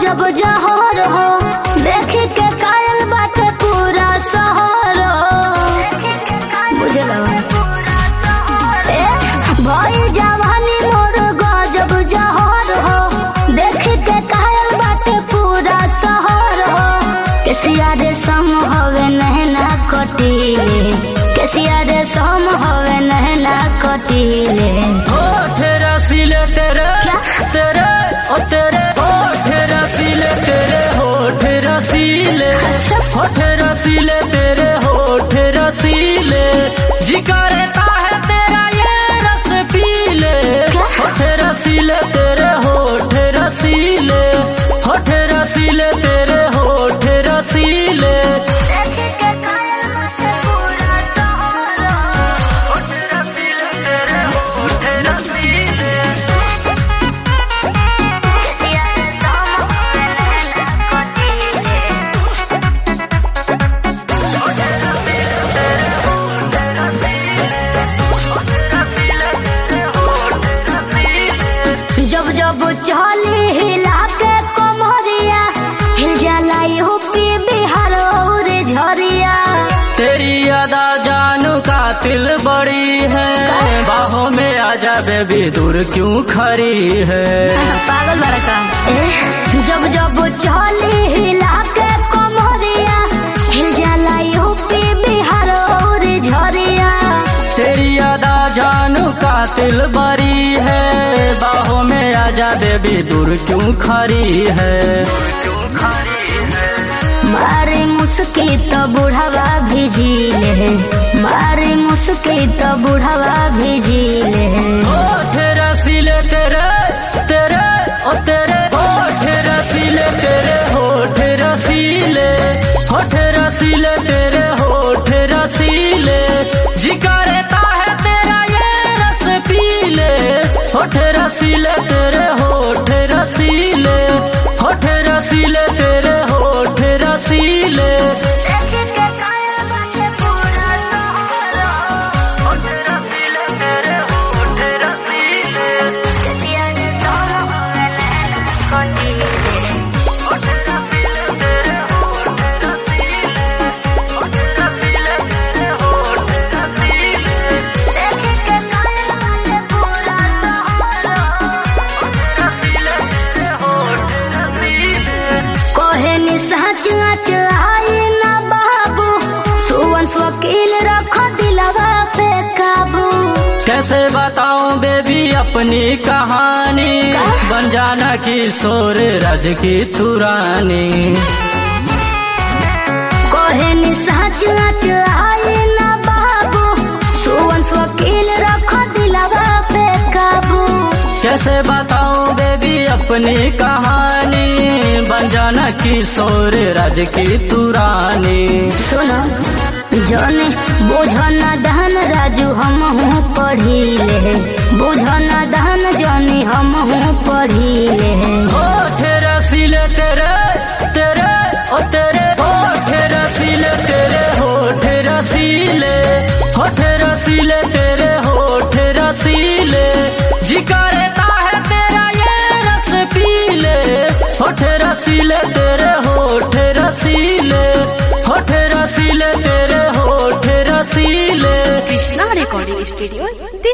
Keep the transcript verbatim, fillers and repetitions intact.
गजब जहर हो, देख के कायल बाटे पूरा शहर बुझल ए भाई जवानी मोर गजब जहर हो, देख के कायल बाटे पूरा शहर हो। केसिया रे सम हवे नहना कटीले, केसिया रे सम हवे नहना कटीले। होठ रसीले तेरे तेरे ओ तेरे होठ रसीले तेरे होठ रसीले होठ रसीले तेरे होठ रसीले जिगरता है तेरा ये रस पीले। होठ रसीले तेरे होठ रसीले होठ रसीले तेरे होठ रसीले। जब जब चली हिला के कोमरिया, हिल जाला यूपी बिहार और झरिया। तेरी अदा जानू का तिल बड़ी है, बाहों में आजा बेबी दूर क्यों खड़ी है। पागल बड़ा का जब जब चली हिला के कोमरिया, हिल जाला यूपी बिहार और झरिया। तेरी अदा जानू का तिल बड़ी है, बाहों में आजा बेबी दूर क्यों खड़ी है। मारे मुस्की तो बुढ़ावा भिजीले, मारे मुस्की तो बुढ़ावा भिजीले। होठ रसीले तेरे तेरे ओ तेरे होठ रसीले तेरे होठ रसीले होठ रसीले तेरे होठ रसीले जिगरता है तेरा ये रस पीले। होठ रसीले तेरे होठ रसीले होठ रसीले तेरे होठ रसीले। वकील रखो दिलवा पे काबू, कैसे बताऊं बेबी अपनी कहानी, बन जाना किशोर राज की तुरानी। कोहे नि सच सच आए ना बाबू, सुवंश वकील रखो दिलवा पे काबू। कैसे बताऊं बेबी अपनी कहानी, बन जाना किशोर राज की तुरानी। सुनो जोने बुझो न दहन राजू हम हूँ पढ़ीले, बुझो न दहन जोनी हम हूँ पढ़ीले। होठ रसीले तेरे तेरे ओ तेरे होठ रसीले तेरे होठ रसीले होठ रसीले तेरे होठ रसीले जिगरता है तेरा ये रस पीले। होठ रसीले तेरे होठ रसीले होठ रसीले तेरे होठ रसीले। Krishna recording studio.